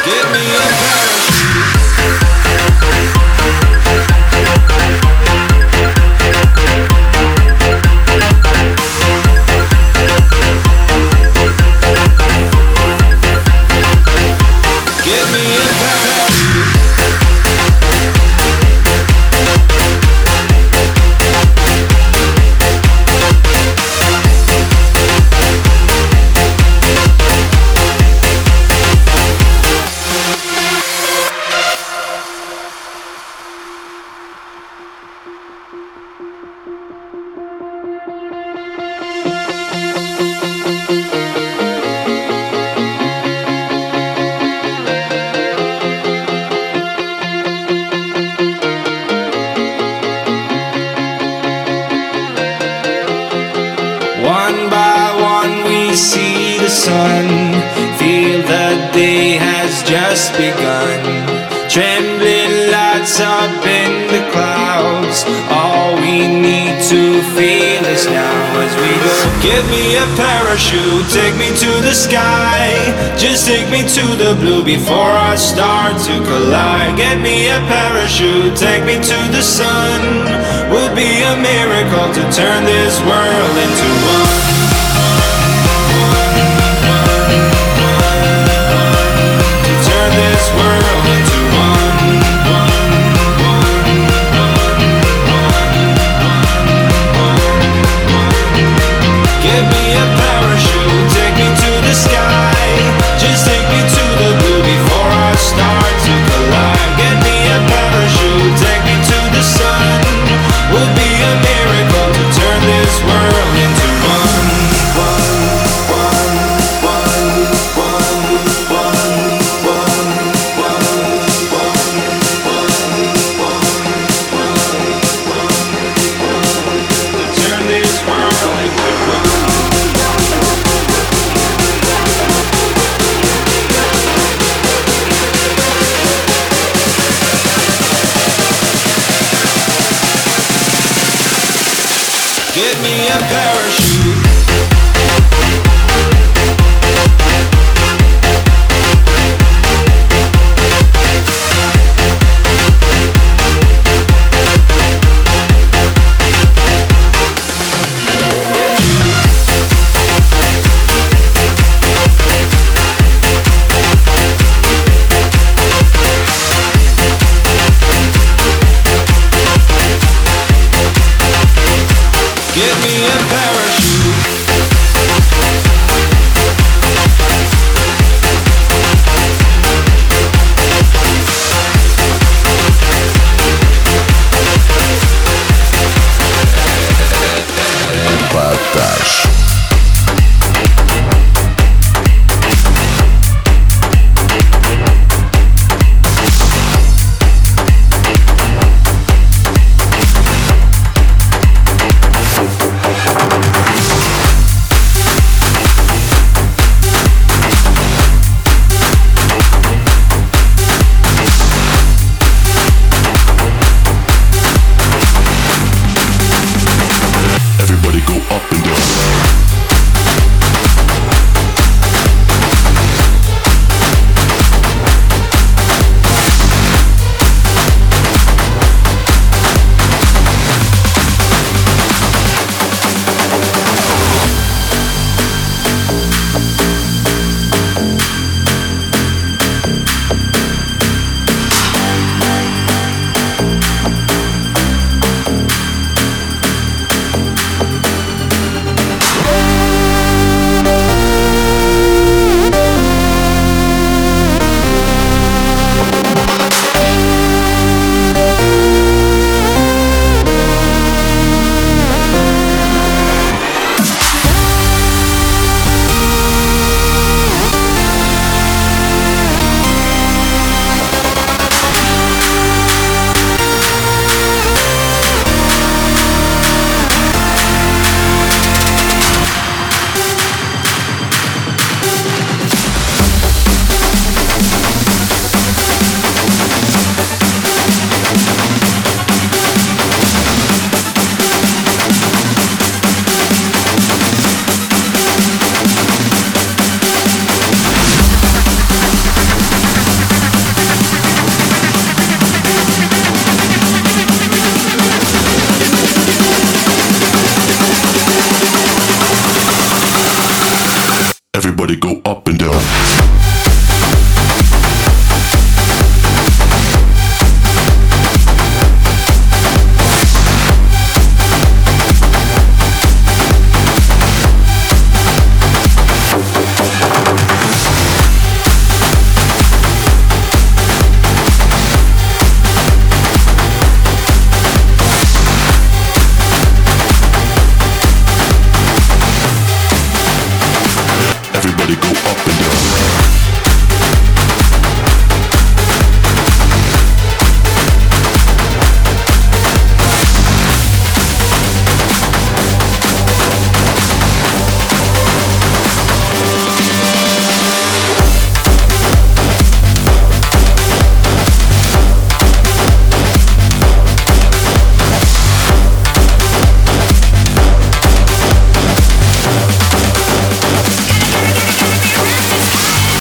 Give me a parachute. Give me a parachute. One by one we see the sun, feel the day has just begun. Trembling lights up in the clouds, all we need to feel is now as we go. Give me a parachute, take me to the sky, just take me to the blue before I start to collide. Get me a parachute, take me to the sun, would be a miracle to turn this world into one.